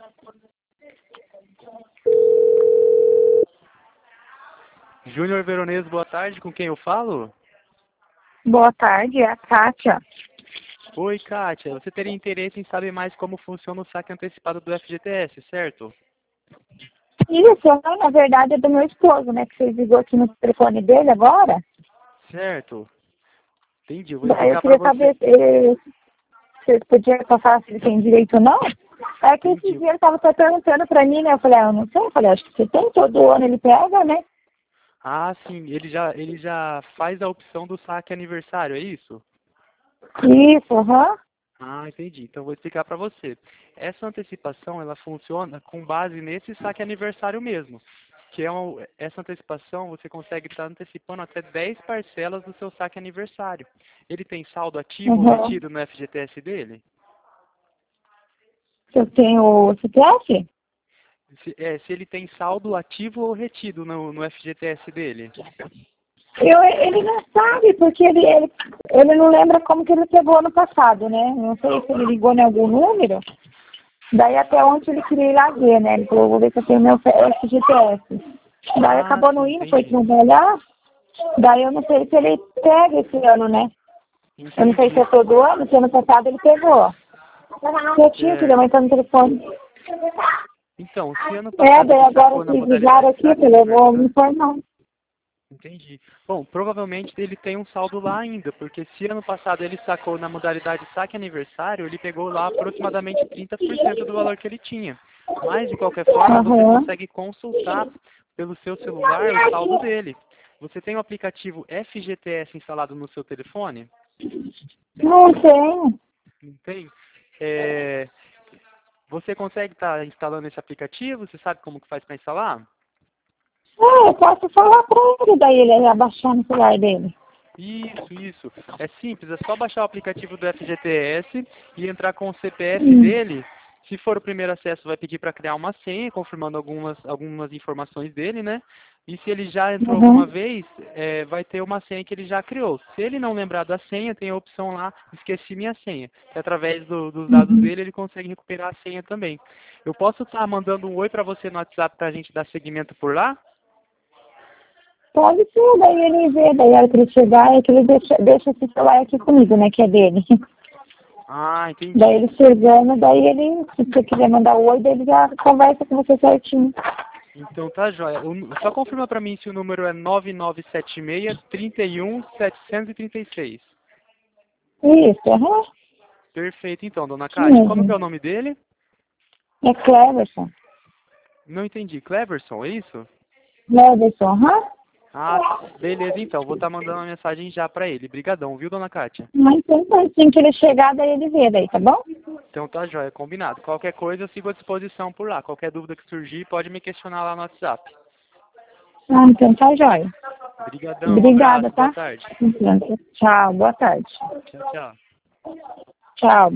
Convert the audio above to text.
Júnior Veronese, boa tarde, com quem eu falo? Boa tarde, é a Kátia. Oi, Kátia, você teria interesse em saber mais como funciona o saque antecipado do FGTS, certo? Isso, na verdade é do meu esposo, né? Que você ligou aqui no telefone dele agora. Certo. Entendi, eu vou Daí eu explicar para queria você. saber se você podia passar se ele tem direito ou não. É que esses Entendi. dias ele estava só perguntando pra mim, né? Eu falei, eu não sei. Eu falei, acho que você tem, todo ano ele pega, né? Ah, sim, ele já faz a opção do saque aniversário, é isso? Isso, aham. Ah, entendi. Então vou explicar para você. Essa antecipação, ela funciona com base nesse saque aniversário mesmo. Essa antecipação, você consegue estar antecipando até 10 parcelas do seu saque aniversário. Ele tem saldo ativo ou Uhum. retido no FGTS dele? Eu tenho o CPF? Se ele tem saldo ativo ou retido no FGTS dele? Ele não sabe, porque ele não lembra como que ele pegou ano passado, né? Não sei se ele ligou em algum número. Daí até ontem ele queria ir lá ver, né? Ele falou, vou ver se eu tenho meu FGTS. Daí Ah, acabou não sim, indo, foi entendi. trabalhar. Daí eu não sei se ele pega esse ano, né? Eu não sei se Entendi. é todo ano, se ano passado ele pegou. Quietinho, filha, Certo. mas tá no telefone. Então, se ano É, passado daí ele agora sacou na vocês ligaram modalidade aqui, saque filha, eu vou me aniversário, informar. entendi. Bom, provavelmente ele tem um saldo lá ainda, porque se ano passado ele sacou na modalidade saque aniversário, ele pegou lá aproximadamente 30% do valor que ele tinha. Mas, de qualquer forma, você Aham. consegue consultar pelo seu celular o saldo dele. Você tem o aplicativo FGTS instalado no seu telefone? Não tem. Não tem? É, Você consegue estar instalando esse aplicativo? Você sabe como que faz para instalar? Eu posso falar pra ele, daí ele abaixar no celular dele. Isso. É simples, é só baixar o aplicativo do FGTS e entrar com o CPF Hum. dele. Se for o primeiro acesso, vai pedir para criar uma senha, confirmando algumas informações dele, né? E se ele já entrou alguma Uhum. vez, vai ter uma senha que ele já criou. Se ele não lembrar da senha, tem a opção lá, esqueci minha senha. Que através dos dados Uhum. dele, ele consegue recuperar a senha também. Eu posso estar mandando um oi para você no WhatsApp para a gente dar seguimento por lá? Pode ser, daí ele vê, daí a hora que ele chegar, é que ele deixa esse celular aqui comigo, né, que é dele. Ah, Daí entendi. ele chegando, daí ele, se você quiser mandar o oi, daí ele já conversa com você certinho. Então tá jóia. Só confirma pra mim se o número é 9976 31 736. Isso, aham. Perfeito então, dona Isso Kátia. Como que é mesmo. o nome dele? É Cleverson. Não entendi. Cleverson, é isso? Cleverson, aham. Ah, beleza então. Vou estar mandando uma mensagem já pra ele. Brigadão, viu, dona Kátia? Mas então, assim que ele chegar, daí ele vê, daí, tá bom? Então tá jóia, combinado. Qualquer coisa eu sigo à disposição por lá. Qualquer dúvida que surgir, pode me questionar lá no WhatsApp. Ah, então tá jóia. Brigadão, um Obrigada, abraço, boa tá? tarde. Então, tchau, boa tarde. Tchau, tchau. Tchau.